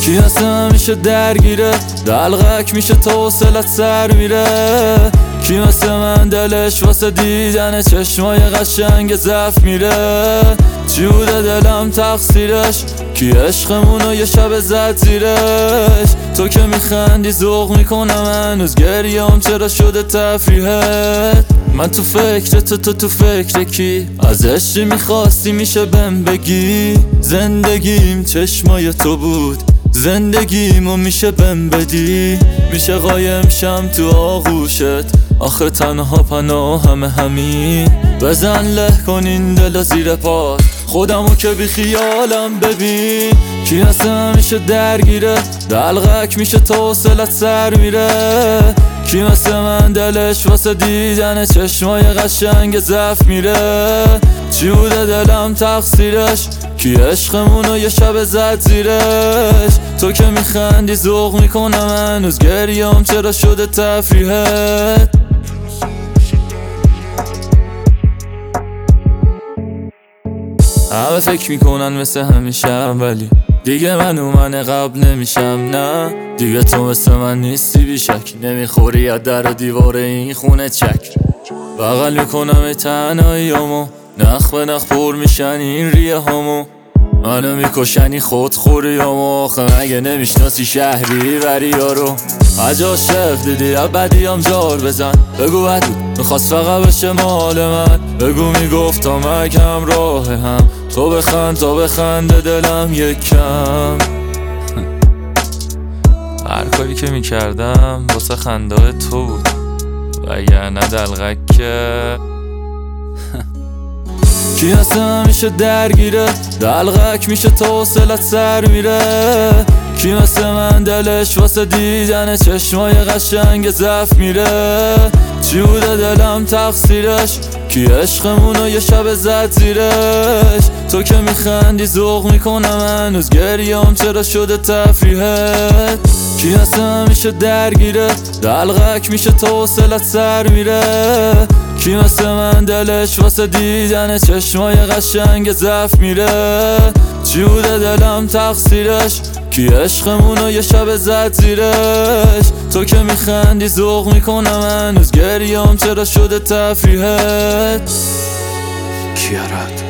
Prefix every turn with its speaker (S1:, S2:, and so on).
S1: کی هستم میشه درگیره دلغک میشه تا وصلت سر میره کی مثل من دلش واسه دیدن چشمای قشنگ زف میره چی بوده دلم تقصیرش کی عشقمونو یه شب زد زیرش تو که میخندی ذوق میکنم هنوز گریام چرا شده تفریحت من تو فکر تو تو فکر کی ازش چی میخواستی میشه بهم بگی زندگیم چشمای تو بود زندگیمو میشه بهم بدی میشه قایم شم تو آغوشت آخه تنها پناه همین بزن له کنین دل زیر پات خودمو که بی خیالم ببین کی هستم میشه درگیره دلغک میشه تا وصلت سر میره کی مثل من دلش واسه دیدن چشمای قشنگ زف میره چی بوده دلم تقصیرش کی عشقمونو یه شب زد زیرش تو که میخندی ذوق میکنم هنوز گریام چرا شده تفریحت همه فکر میکنن مثل همیشم ولی دیگه من قبل نمیشم نه دیگه تو مثل من نیستی بیشک نمیخوری از در دیوار این خونه چک بغل میکنم ای تنهاییامو نخ به نخ پر میشن این ریه همو منو میکشنی خودخوریامو آخه مگه نمیشناسی شهری وریارو عجاش شف دیدی بدیام جار بزن بگو بدود میخواست فقط بشه مال من بگو میگفتم اگم راه هم تو بخند تا بخنده دلم یک کم هر کاری که میکردم واسه خنده تو بود وگرنه دلغک که کی هستم میشه درگیره دلغک میشه تا وصلت سر میره کی مثل من دلش واسه دیدن چشمای قشنگ زف میره چی بوده دلم تقصیرش کی عشقمونو یه شب زد زیرش تو که میخندی ذوق میکنم هنوز گریام چرا شده تفریحت کی هستم میشه درگیره دلغک میشه تا وصلت سر میره کی مثل من دلش واسه دیدن چشمای قشنگ زف میره چی بوده دلم تقصیرش کی عشقمونو یه شب زد زیرش تو که میخندی ذوق میکنم هنوز گریام چرا شده تفریحت
S2: کیارات